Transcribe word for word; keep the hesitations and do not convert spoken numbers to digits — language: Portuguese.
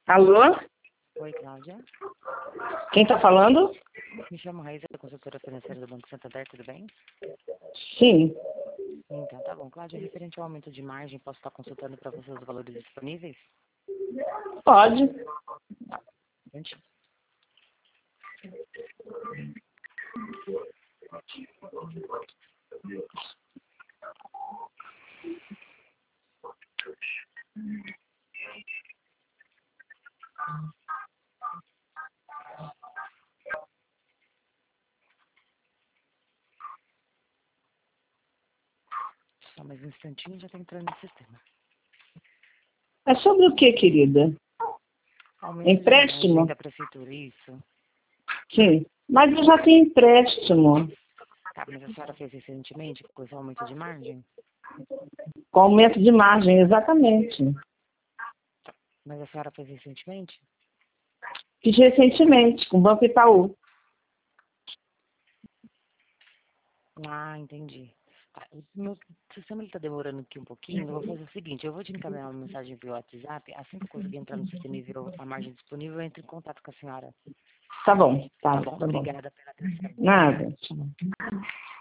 Alô? Oi, Cláudia. Quem está falando? Me chamo Raíssa, consultora financeira do Banco Santander, tudo bem? Sim. Então, tá bom. Cláudia, referente ao aumento de margem, posso estar consultando para você os valores disponíveis? Pode. Tá. Gente. Só mais um instantinho, já está entrando no sistema. É sobre o que, querida? Aumento Empréstimo? de margem da prefeitura, isso. Sim. Mas eu já tenho empréstimo. Tá, mas a senhora fez recentemente com esse aumento de margem? Com aumento de margem, exatamente. Mas a senhora fez recentemente? Fiz recentemente, com o Banco Itaú. Ah, entendi. Tá, o meu sistema está demorando aqui um pouquinho. Eu vou fazer o seguinte, eu vou te encaminhar uma mensagem via WhatsApp. Assim que eu conseguir entrar no sistema e ver a margem disponível, eu entro em contato com a senhora. Tá bom, Tá tá, bom? tá bom. Obrigada pela atenção. Nada.